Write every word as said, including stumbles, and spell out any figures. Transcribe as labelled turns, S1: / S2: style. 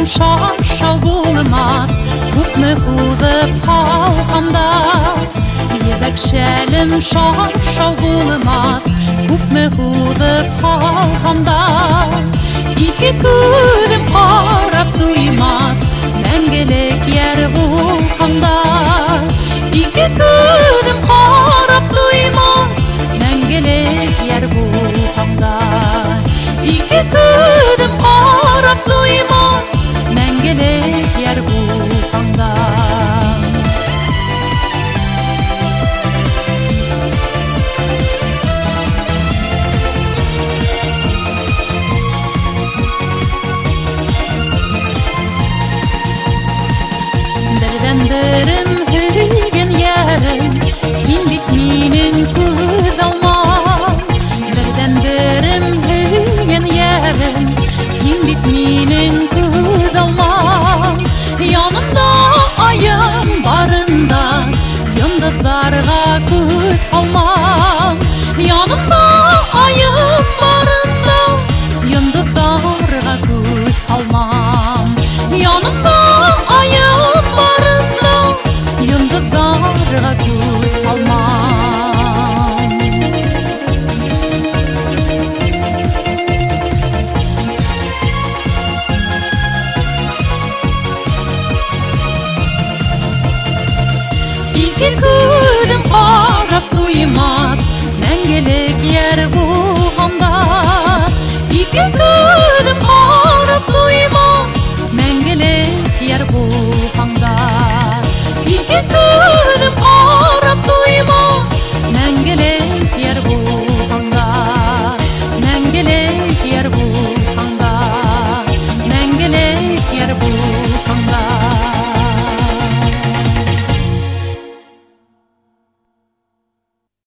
S1: шаршау булмас, күпме узып калганда. Ебәк шәлем шаршау булмас, күпме узып калганда. Ике күзем карап туймас, мәңгелек яр булганда. Ике күзем карап туймас, мәңгелек яр булганда. Ике күзем карап туймас, мәңгелек яр булганда. Бердән-берем һөйгән ярым, һин бит минең күз алмам. Бердән-берем һөйгән ярым, һин бит минең күз алмам. Янымда аям барында, йондызларга күз алмам. Янымда аям барында, йондызларга күз алмам. Янымда аям барында, йондызларга күз алмам. Ике күзем карап туймас, мәңгелек яр